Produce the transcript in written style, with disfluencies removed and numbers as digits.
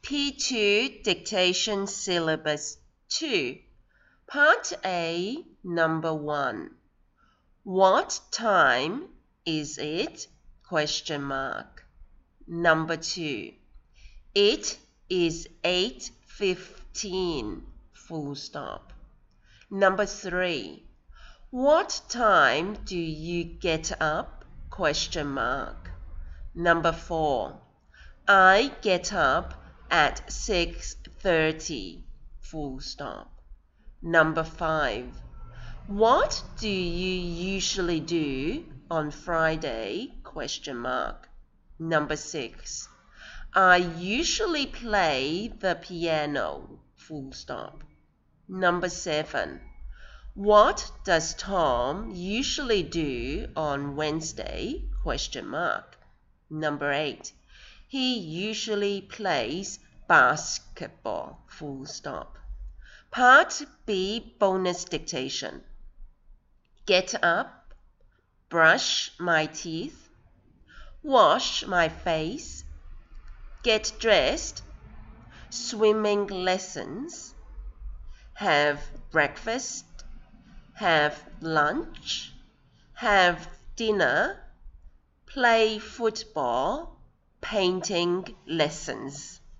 P2 Dictation Syllabus 2. Part A, Number 1. What time is it? Number 2. It is 8:15. Number 3. What time do you get up? Number 4. I get up at 6:30. Number 5. What do you usually do on Friday? Number 6. I usually play the piano. Number 7. What does Tom usually do on Wednesday? Number 8. He usually plays basketball. Part B bonus dictation. Get up, brush my teeth, wash my face, get dressed, swimming lessons, have breakfast, have lunch, have dinner, play football, painting lessons.